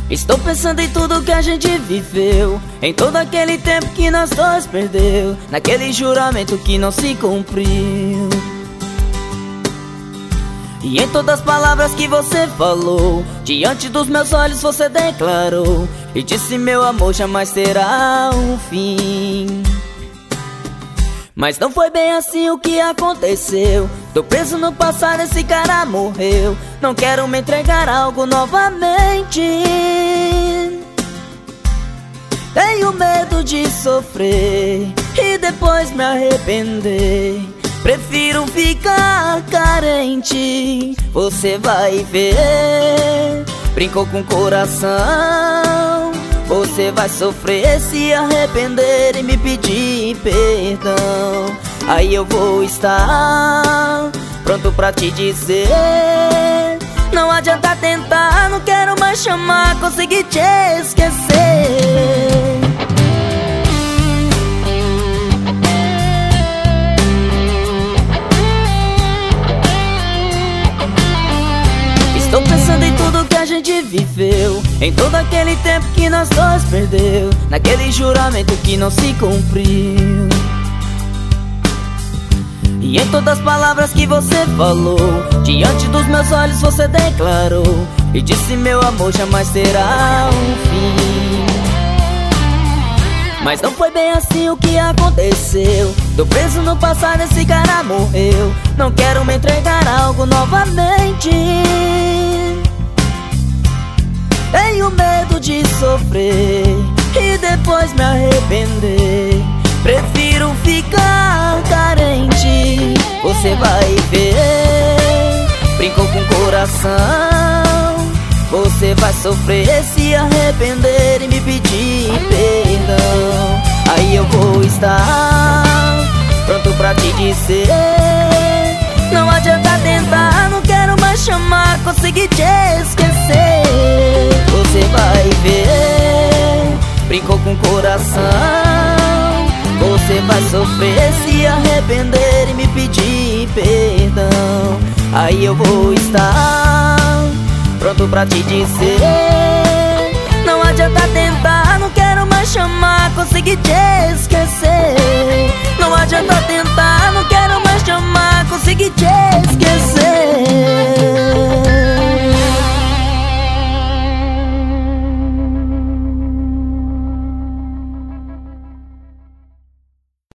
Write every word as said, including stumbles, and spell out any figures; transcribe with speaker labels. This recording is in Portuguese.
Speaker 1: Estou pensando em tudo que a gente viveu, em todo aquele tempo que nós dois perdeu, naquele juramento que não se cumpriu, e em todas as palavras que você falou, diante dos meus olhos você declarou e disse: meu amor jamais terá um fim. Mas não foi bem assim o que aconteceu. Tô preso no passado, esse cara morreu. Não quero me entregar a algo novamente. Tenho medo de sofrer e depois me arrepender. Prefiro ficar carente. Você vai ver. Brincou com o coração. Você vai sofrer, se arrepender e me pedir perdão. Aí eu vou estar pronto pra te dizer: não adianta tentar, não quero mais chamar, consegui te esquecer. Estou pensando em tudo que a gente viveu, em todo aquele tempo que nós dois perdeu, naquele juramento que não se cumpriu, e em todas as palavras que você falou, diante dos meus olhos você declarou e disse: meu amor jamais terá um fim. Mas não foi bem assim o que aconteceu. Tô preso no passado, esse cara morreu. Não quero me entregar a algo novamente. Tenho medo de sofrer e depois me arrepender. Prefiro ficar carente. Você vai ver. Brincou com o coração. Você vai sofrer, se arrepender e me pedir perdão. Aí eu vou estar pronto pra te dizer: não adianta tentar, não quero mais chamar, consegui te esquecer. Você vai ver. Brincou com o coração. Você vai sofrer, se arrepender e me pedir perdão. Aí eu vou estar pronto pra te dizer: não adianta tentar, não quero mais chamar, consegui te esquecer. Não adianta tentar, não quero mais chamar, consegui te esquecer.